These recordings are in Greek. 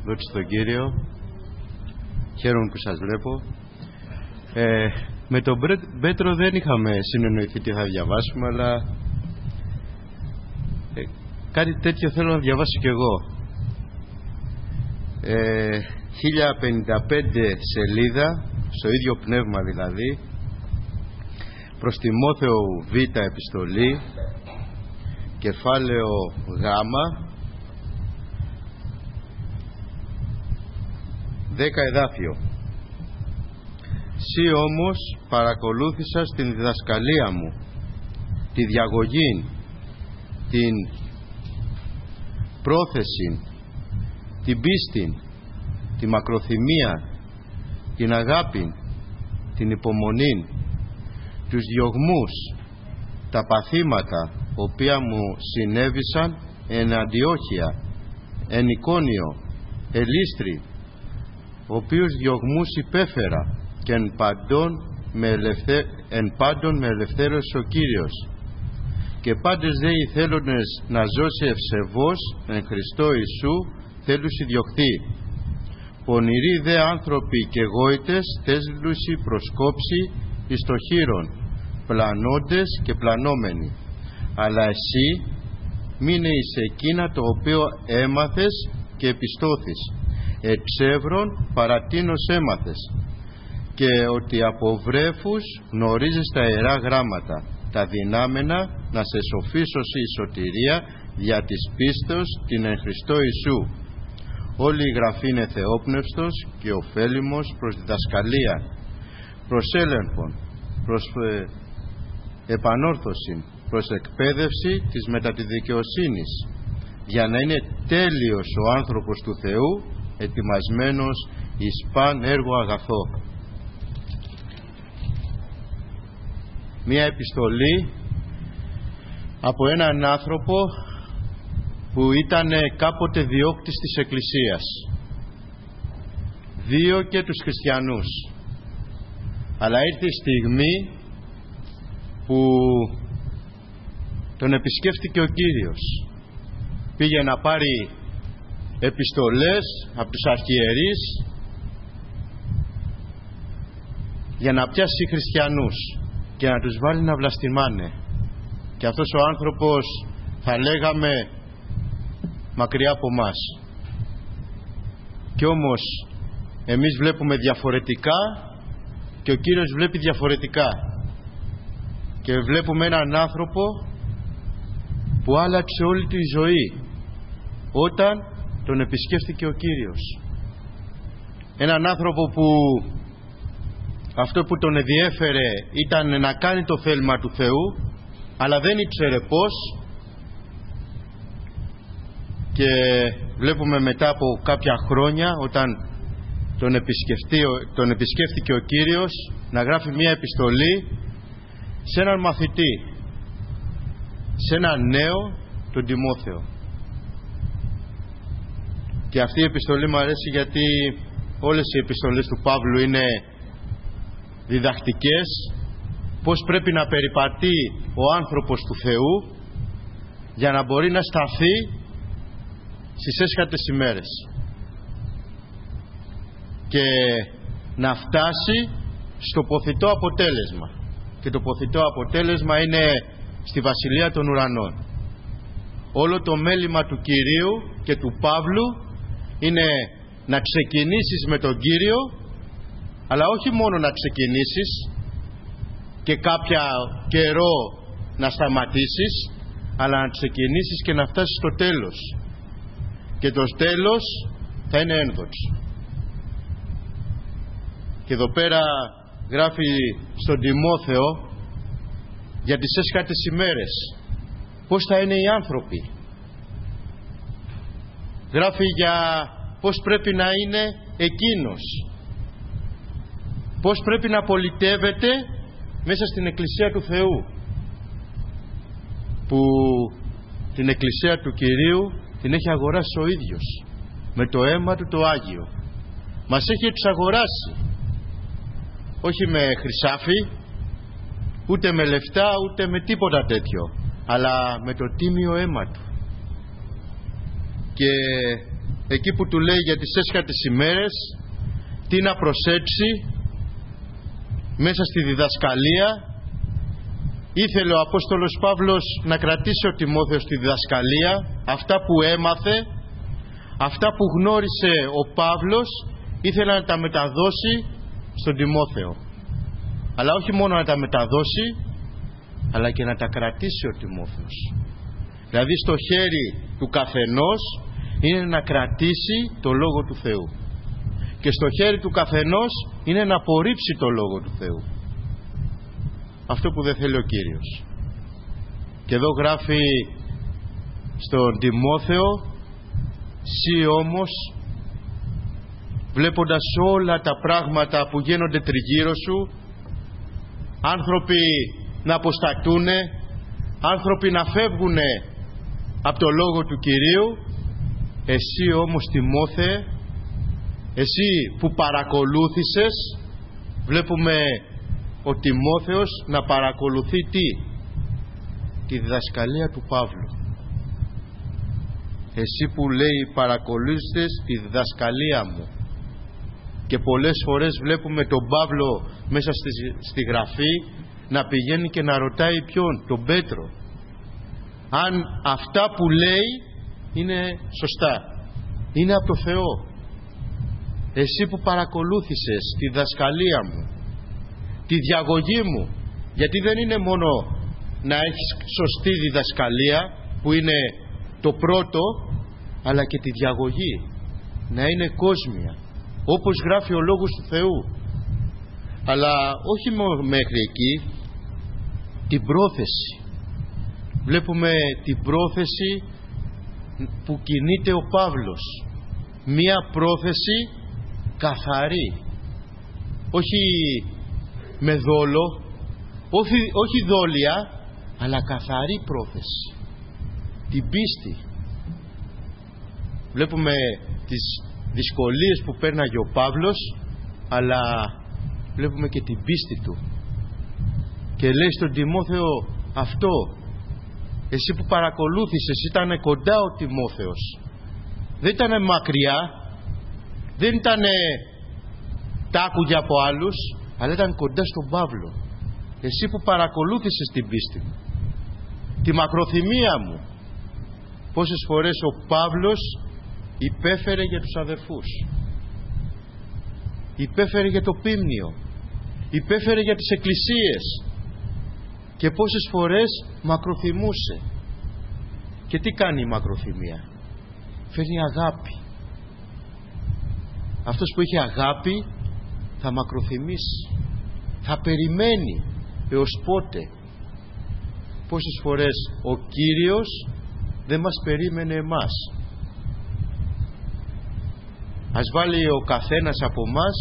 δόξα στον Κύριο. Χαίρομαι που σας βλέπω. Με τον Πέτρο δεν είχαμε συνεννοηθεί τι θα διαβάσουμε, αλλά κάτι τέτοιο θέλω να διαβάσω κι εγώ. 1055 σελίδα, στο ίδιο πνεύμα δηλαδή, προς Τιμόθεο Β επιστολή, κεφάλαιο Γ, 10 εδάφιο. Συ όμως παρακολούθησα στην διδασκαλία μου τη διαγωγή, την πρόθεση, την πίστη, τη μακροθυμία, την αγάπη, την υπομονή, τους διωγμούς, τα παθήματα οποία μου συνέβησαν εν Αντιόχεια, εν Εικόνιο, Ελίστρη, οποίους διωγμούς υπέφερα και εν πάντων με ελευθέρωσε ο Κύριος, και πάντες δε οι θέλοντες να ζώσει ευσεβώς εν Χριστώ Ιησού θέλουσι διωχθεί. Πονηροί δε άνθρωποι και γόητες θέλουσι προσκόψει εις το χείρον, πλανώντες και πλανόμενοι. Αλλά εσύ μείνε εις εκείνα το οποίο έμαθες και επιστώθης, εξεύρων παρατίνος έμαθες, και ότι από βρέφους γνωρίζεις τα Ιερά Γράμματα, τα δυνάμενα να σε σοφίσωση η σωτηρία δια της πίστεως την εν Χριστώ Ιησού. Όλη η Γραφή είναι θεόπνευστος και ωφέλιμος προς διδασκαλία, προς έλεγχον, προς επανόρθωση, προς εκπαίδευση της μετά τη δικαιοσύνης, για να είναι τέλειος ο άνθρωπος του Θεού, ετοιμασμένος εις παν έργο αγαθό. Μία επιστολή από έναν άνθρωπο που ήταν κάποτε διώκτης της Εκκλησίας, και τους χριστιανούς, αλλά ήρθε η στιγμή που τον επισκέφτηκε ο Κύριος. Πήγε να πάρει επιστολές από τους αρχιερείς για να πιάσει χριστιανούς και να τους βάλει να βλαστημάνε, και αυτός ο άνθρωπος, θα λέγαμε, μακριά από μας. Και όμως εμείς βλέπουμε διαφορετικά και ο Κύριος βλέπει διαφορετικά, και βλέπουμε έναν άνθρωπο που άλλαξε όλη τη ζωή όταν τον επισκέφθηκε ο Κύριος. Έναν άνθρωπο που αυτό που τον ενδιέφερε ήταν να κάνει το θέλημα του Θεού, αλλά δεν ήξερε πώς, και βλέπουμε μετά από κάποια χρόνια, όταν τον επισκέφθηκε ο Κύριος, να γράφει μια επιστολή σε έναν μαθητή, σε έναν νέο, τον Τιμόθεο. Και αυτή η επιστολή μου αρέσει γιατί όλες οι επιστολές του Παύλου είναι διδακτικές, πώς πρέπει να περιπατεί ο άνθρωπος του Θεού για να μπορεί να σταθεί στις έσχατες ημέρες και να φτάσει στο ποθητό αποτέλεσμα. Και το ποθητό αποτέλεσμα είναι στη Βασιλεία των Ουρανών. Όλο το μέλημα του Κυρίου και του Παύλου είναι να ξεκινήσεις με τον Κύριο, αλλά όχι μόνο να ξεκινήσεις και κάποια καιρό να σταματήσεις, αλλά να ξεκινήσεις και να φτάσεις στο τέλος, και το τέλος θα είναι ένδοξο. Και εδώ πέρα γράφει στον Τιμόθεο για τις έσχατες ημέρες, πώς θα είναι οι άνθρωποι. Γράφει για πώς πρέπει να είναι εκείνος, πώς πρέπει να πολιτεύεται μέσα στην Εκκλησία του Θεού, που την Εκκλησία του Κυρίου την έχει αγοράσει ο ίδιος με το αίμα του το Άγιο. Μας έχει εξαγοράσει, όχι με χρυσάφι, ούτε με λεφτά, ούτε με τίποτα τέτοιο, αλλά με το τίμιο αίμα του. Και εκεί που του λέει για τις έσχατες ημέρες τι να προσέξει μέσα στη διδασκαλία, ήθελε ο Απόστολος Παύλος να κρατήσει ο Τιμόθεος στη διδασκαλία, αυτά που έμαθε, αυτά που γνώρισε ο Παύλος, ήθελε να τα μεταδώσει στον Τιμόθεο. Αλλά όχι μόνο να τα μεταδώσει, αλλά και να τα κρατήσει ο Τιμόθεος. Δηλαδή στο χέρι του καθενός είναι να κρατήσει το Λόγο του Θεού, και στο χέρι του καθενός είναι να απορρίψει το Λόγο του Θεού, αυτό που δεν θέλει ο Κύριος. Και εδώ γράφει στον Τιμόθεο, «Συ όμως, βλέποντας όλα τα πράγματα που γίνονται τριγύρω σου, άνθρωποι να αποστατούνε, άνθρωποι να φεύγουνε από το Λόγο του Κυρίου, εσύ όμως Τιμόθε, εσύ που παρακολούθησες», βλέπουμε ο Τιμόθεος να παρακολουθεί τη διδασκαλία του Παύλου. Εσύ που λέει παρακολούθησες τη διδασκαλία μου. Και πολλές φορές βλέπουμε τον Παύλο μέσα στη γραφή να πηγαίνει και να ρωτάει ποιον, τον Πέτρο, αν αυτά που λέει είναι σωστά, είναι από το Θεό. Εσύ που παρακολούθησες τη διδασκαλία μου, τη διαγωγή μου, γιατί δεν είναι μόνο να έχεις σωστή διδασκαλία που είναι το πρώτο, αλλά και τη διαγωγή να είναι κόσμια, όπως γράφει ο Λόγος του Θεού. Αλλά όχι μόνο μέχρι εκεί, την πρόθεση. Βλέπουμε την πρόθεση που κινείται ο Παύλος, μία πρόθεση καθαρή, όχι με δόλο, όχι δόλια, αλλά καθαρή πρόθεση, την πίστη. Βλέπουμε τις δυσκολίες που πέρναγε ο Παύλος, αλλά βλέπουμε και την πίστη του, και λέει στον Τιμόθεο αυτό, εσύ που παρακολούθησες, ήταν κοντά ο Τιμόθεος, δεν ήταν μακριά, δεν ήταν τ' άκουγε από άλλους, αλλά ήταν κοντά στον Παύλο. Εσύ που παρακολούθησες την πίστη μου, τη μακροθυμία μου. Πόσες φορές ο Παύλος υπέφερε για τους αδερφούς, υπέφερε για το πίμνιο, υπέφερε για τις εκκλησίες, και πόσες φορές μακροθυμούσε. Και τι κάνει η μακροθυμία? Φέρνει αγάπη. Αυτός που έχει αγάπη θα μακροθυμήσει, θα περιμένει έως πότε. Πόσες φορές ο Κύριος δεν μας περίμενε εμάς. Ας βάλει ο καθένας από εμάς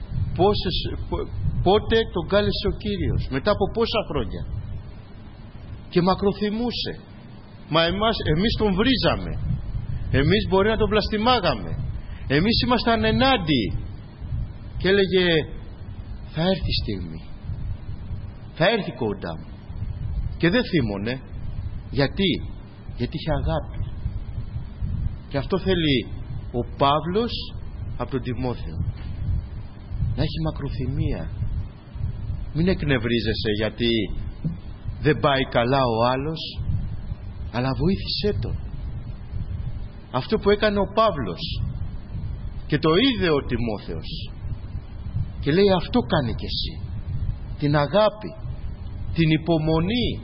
πότε τον κάλεσε ο Κύριος, μετά από πόσα χρόνια, και μακροθυμούσε. Μα εμείς τον βρίζαμε, εμείς μπορεί να τον βλαστημάγαμε, εμείς ήμασταν ενάντιοι, και έλεγε θα έρθει η στιγμή, θα έρθει κοντά μου, και δεν θύμωνε. Γιατί είχε αγάπη. Και αυτό θέλει ο Παύλος από τον Τιμόθεο, να έχει μακροθυμία. Μην εκνευρίζεσαι γιατί δεν πάει καλά ο άλλος, αλλά βοήθησέ τον. Αυτό που έκανε ο Παύλος, και το είδε ο Τιμόθεος, και λέει αυτό κάνει και εσύ, την αγάπη, την υπομονή,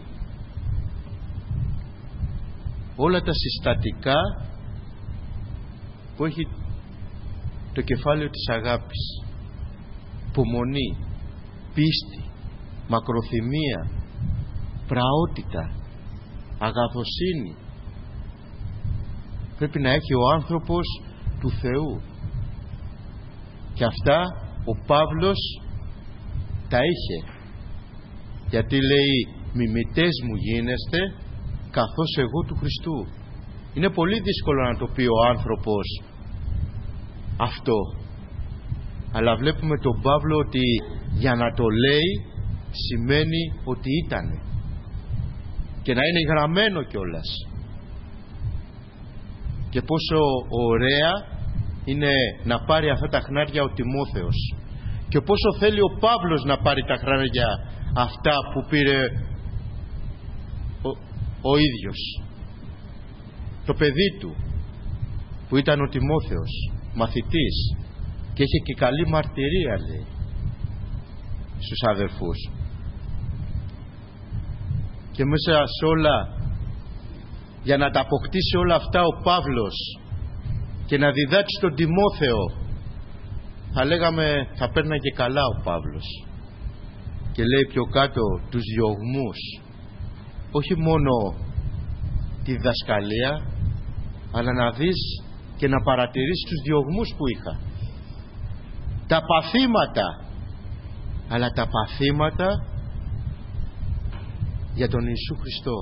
όλα τα συστατικά που έχει το κεφάλαιο της αγάπης. Υπομονή, πίστη, μακροθυμία, πραότητα, αγαθοσύνη. Πρέπει να έχει ο άνθρωπος του Θεού, και αυτά ο Παύλος τα είχε, γιατί λέει μιμητές μου γίνεστε καθώς εγώ του Χριστού. Είναι πολύ δύσκολο να το πει ο άνθρωπος αυτό, αλλά βλέπουμε τον Παύλο ότι για να το λέει σημαίνει ότι ήτανε, και να είναι γραμμένο κιόλας. και πόσο ωραία είναι να πάρει αυτά τα χνάρια ο Τιμόθεος, και πόσο θέλει ο Παύλος να πάρει τα χνάρια αυτά που πήρε ο ίδιος, το παιδί του που ήταν ο Τιμόθεος, μαθητής, και είχε και καλή μαρτυρία, λέει, στους αδερφούς. Και μέσα σε όλα, για να τα αποκτήσει όλα αυτά ο Παύλος και να διδάξει τον Τιμόθεο, θα λέγαμε θα παίρναγε καλά ο Παύλος. Και λέει πιο κάτω τους διωγμούς, όχι μόνο τη διδασκαλία, αλλά να δεις και να παρατηρήσεις τους διωγμούς που είχα, τα παθήματα, αλλά τα παθήματα για τον Ιησού Χριστό.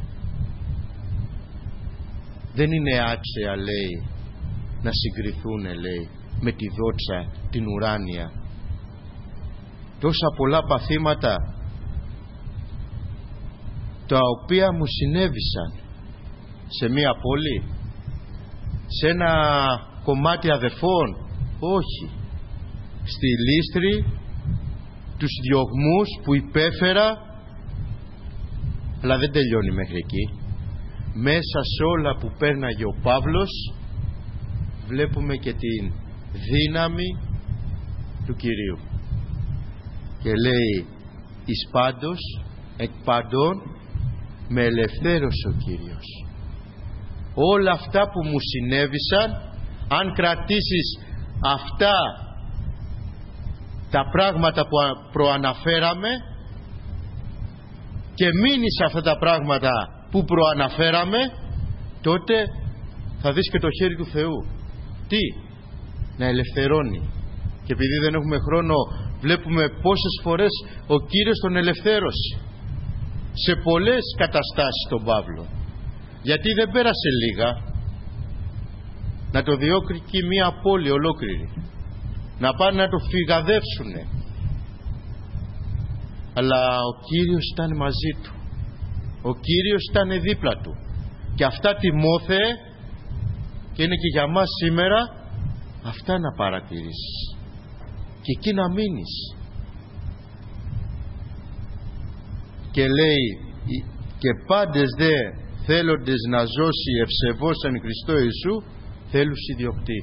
Δεν είναι άξια, λέει, να συγκριθούν, λέει, με τη δόξα την ουράνια. Τόσα πολλά παθήματα τα οποία μου συνέβησαν σε μία πόλη, σε ένα κομμάτι αδερφών, όχι, στη Λύστρη, τους διωγμούς που υπέφερα, αλλά δεν τελειώνει μέχρι εκεί. Μέσα σε όλα που πέρναγε ο Παύλος βλέπουμε και την δύναμη του Κυρίου. Και λέει εις πάντως εκ παντών με ελευθέρωσε ο Κύριος. Όλα αυτά που μου συνέβησαν, αν κρατήσεις αυτά τα πράγματα που προαναφέραμε και μείνεις σε αυτά τα πράγματα που προαναφέραμε, τότε θα δεις και το χέρι του Θεού. Τι? Να ελευθερώνει. Και επειδή δεν έχουμε χρόνο, βλέπουμε πόσες φορές ο Κύριος τον ελευθέρωσε σε πολλές καταστάσεις τον Παύλο. Γιατί δεν πέρασε λίγα να το διώκει μία πόλη ολόκληρη, να πάνε να το φυγαδεύσουνε, αλλά ο Κύριος ήταν μαζί του, ο Κύριος ήταν δίπλα του. Και αυτά, Τιμόθεε, και είναι και για μας σήμερα, αυτά να παρατηρήσεις και εκεί να μείνεις. Και λέει και πάντες δε θέλοντες να ζώσει ευσεβώς εν Χριστώ Ιησού θέλους ιδιοκτή.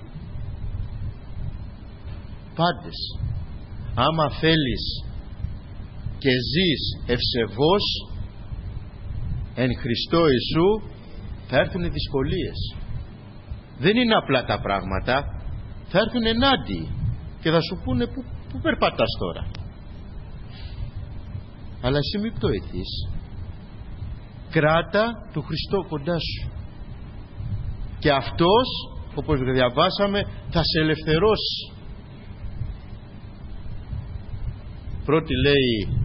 Πάντες, άμα θέλεις και ζεις ευσεβώς εν Χριστώ Ιησού, θα έρθουν οι δυσκολίες. Δεν είναι απλά τα πράγματα, θα έρθουν ενάντιοι και θα σου πούνε πού περπατάς τώρα. Αλλά εσύ μην πτωηθείς, κράτα το Χριστό κοντά σου και αυτός, όπως διαβάσαμε, θα σε ελευθερώσει. Πρώτη, λέει,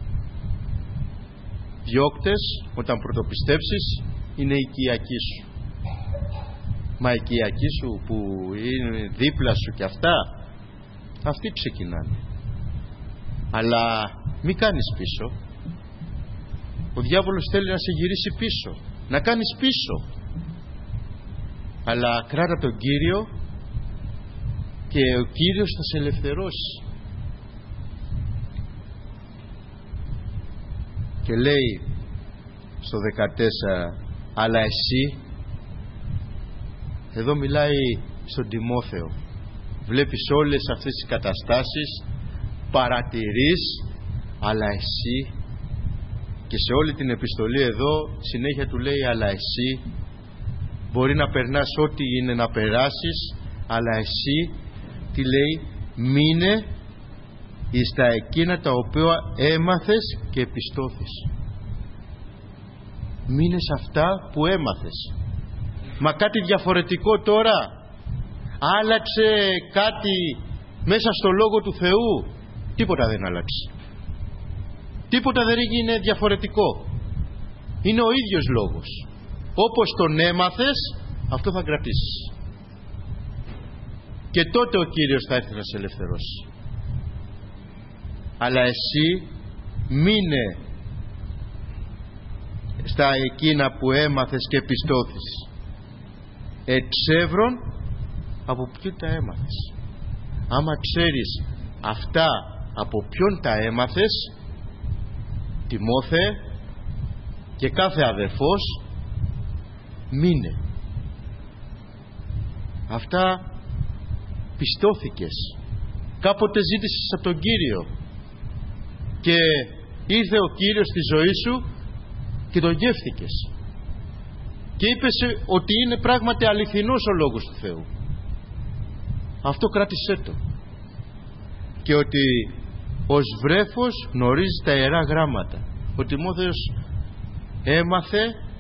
διώκτες όταν πρωτοπιστέψεις είναι η οικιακή σου. Μα η οικιακή σου που είναι δίπλα σου και αυτά, αυτοί ξεκινάνε. Αλλά μην κάνεις πίσω. Ο διάβολος θέλει να σε γυρίσει πίσω, να κάνεις πίσω. Αλλά κράτα τον Κύριο και ο Κύριος θα σε ελευθερώσει. Και λέει στο 14, αλλά εσύ, εδώ μιλάει στον Τιμόθεο, βλέπεις όλες αυτές τις καταστάσεις, παρατηρείς, αλλά εσύ, και σε όλη την επιστολή εδώ συνέχεια του λέει αλλά εσύ, μπορεί να περνάς ό,τι είναι να περάσεις, αλλά εσύ, τι λέει, μείνε εις τα εκείνα τα οποία έμαθες και επιστώθεις. Μείνε σε αυτά που έμαθες. Μα κάτι διαφορετικό τώρα, άλλαξε κάτι μέσα στο Λόγο του Θεού? Τίποτα δεν άλλαξε, τίποτα δεν έγινε διαφορετικό. Είναι ο ίδιος Λόγος. Όπως τον έμαθες, αυτό θα κρατήσεις. Και τότε ο Κύριος θα έρθει να σε ελευθερώσει. Αλλά εσύ μείνε στα εκείνα που έμαθες και επιστώθεις. εξεύρων από ποιον τα έμαθες. Άμα ξέρεις αυτά από ποιον τα έμαθες, Τιμόθε, και κάθε αδερφός, μείνε. Αυτά πιστώθηκες. Κάποτε ζήτησες από τον Κύριο και ήρθε ο Κύριος στη ζωή σου και τον γεύθηκες και είπες ότι είναι πράγματι αληθινός ο Λόγος του Θεού. Αυτό κράτησέ το. Και ότι ως βρέφος γνωρίζει τα Ιερά Γράμματα. Ο Τιμόθεος έμαθε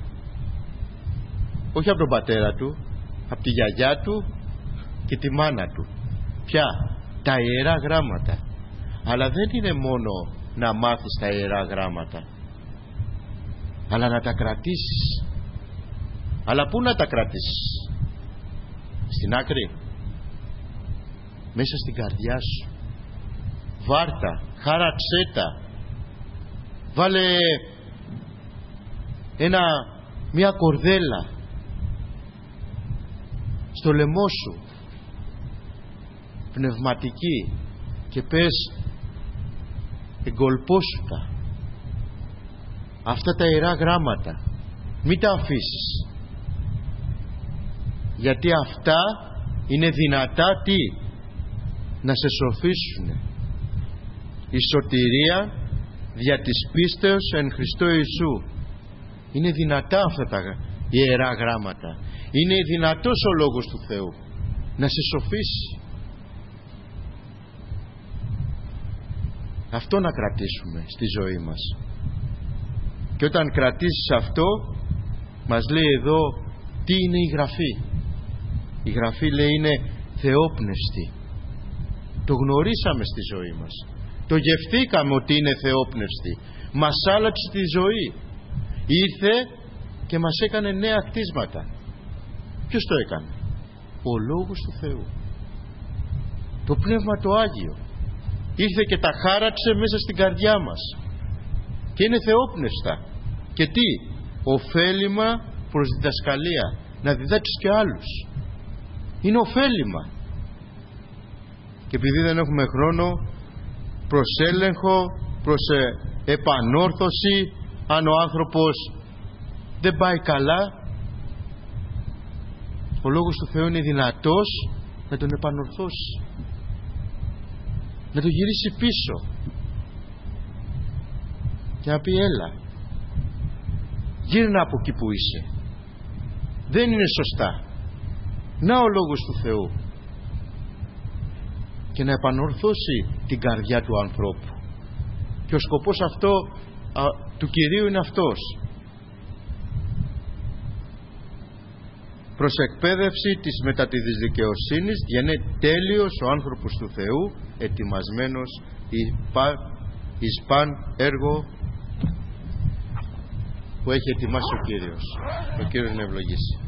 όχι από τον πατέρα του, από τη γιαγιά του και τη μάνα του. Ποια? Τα Ιερά Γράμματα. Αλλά δεν είναι μόνο να μάθεις τα Ιερά Γράμματα, αλλά να τα κρατήσεις. Αλλά πού να τα κρατήσεις? Στην άκρη? Μέσα στην καρδιά σου. Βάρτα, χάραξέ τα. Βάλε μια κορδέλα στο λαιμό σου, πνευματική, και πες, εγκολπώσου τα. Αυτά τα Ιερά Γράμματα μην τα αφήσεις, γιατί αυτά είναι δυνατά να σε σοφίσουνε. Η σωτηρία δια της πίστεως εν Χριστώ Ιησού. Είναι δυνατά αυτά τα Ιερά Γράμματα. Είναι δυνατός ο Λόγος του Θεού να σε σοφίσει. Αυτό να κρατήσουμε στη ζωή μας. Και όταν κρατήσεις αυτό, μας λέει εδώ τι είναι η Γραφή. Η Γραφή, λέει, είναι θεόπνευστη. Το γνωρίσαμε στη ζωή μας. Το γευθήκαμε ότι είναι θεόπνευστη. Μας άλλαξε τη ζωή. Ήρθε και μας έκανε νέα κτίσματα. Ποιος το έκανε? Ο Λόγος του Θεού. Το Πνεύμα το Άγιο. Ήρθε και τα χάραξε μέσα στην καρδιά μας. Και είναι θεόπνευστα. Και τι? Ωφέλιμα προς διδασκαλία. Να διδάξεις και άλλους. Είναι ωφέλιμα. Και επειδή δεν έχουμε χρόνο, προς έλεγχο, προς επανόρθωση, αν ο άνθρωπος δεν πάει καλά, ο Λόγος του Θεού είναι δυνατός να τον επανορθώσει, να τον γυρίσει πίσω και να πει, έλα, γύρνα από εκεί που είσαι, δεν είναι σωστά. Να ο Λόγος του Θεού, και να επανορθώσει την καρδιά του ανθρώπου. Και ο σκοπός αυτό του Κυρίου είναι αυτός. Προς εκπαίδευση της μετά της δικαιοσύνης γίνεται τέλειος ο άνθρωπος του Θεού, ετοιμασμένος εις παν έργο που έχει ετοιμάσει ο Κύριος. Ο Κύριος να ευλογήσει.